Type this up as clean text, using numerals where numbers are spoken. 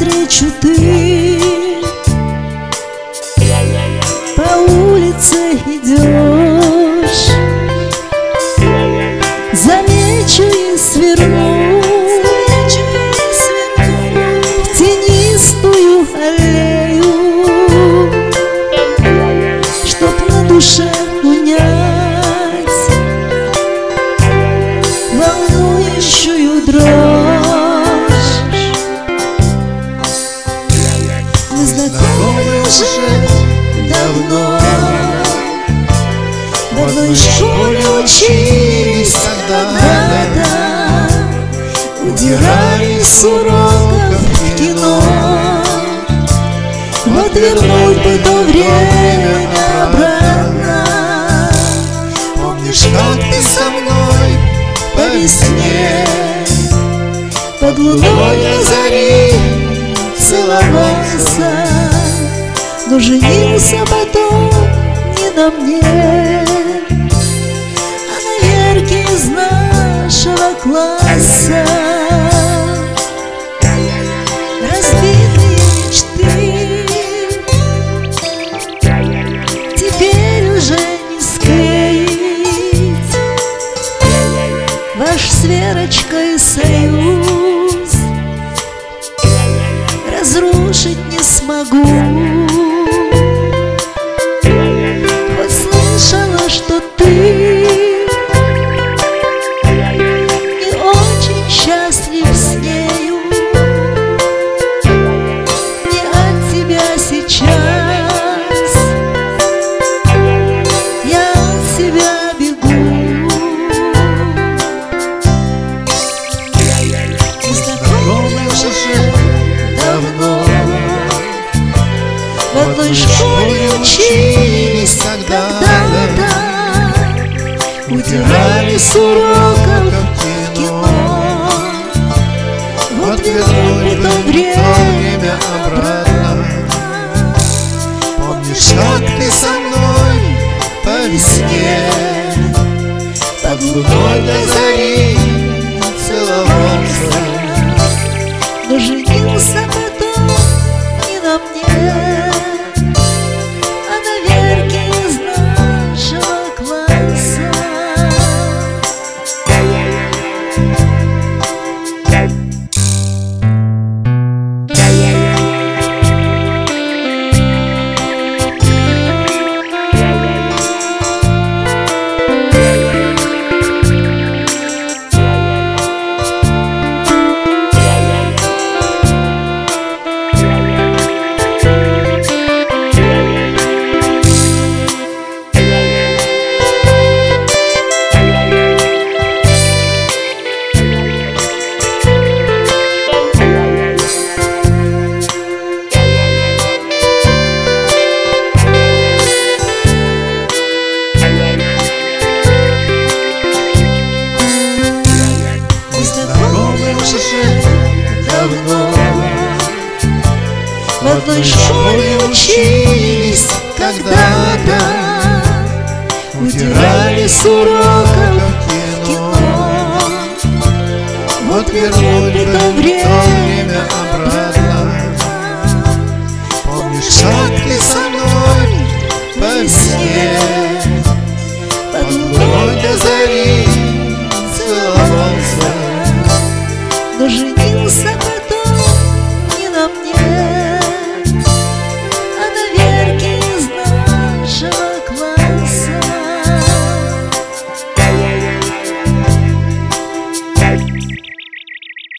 навстречу ты по улице идешь, замечу и сверну в тенистую аллею, чтоб на душе унять волнующую дрожь. Мы знакомы уже давно, в одной школе учились когда-то, удирали с уроков в кино. Вот вернуть бы то время обратно. Помнишь, как ты со мной По весне под луной на заре целовался, но женился потом не на мне, а на Верке из нашего класса. Разбитые мечты теперь уже не склеить. Ваш с Верочкой союз разрушить не смогу. Хоть слышала, что ты не очень счастлив с нею, не от тебя сейчас я от себя бегу. Мы знакомы уже давно, в одной школе учились когда-то, удирали с уроков в кино. Вот вернули то время обратно. Помнишь, как ты со мной По весне под луной до зари целовался, но женился потом не на мне, а на Верке из нашего класса. Давно в одной школе учились когда-то, удирали с уроков в кино. Вот вернули то время обратно.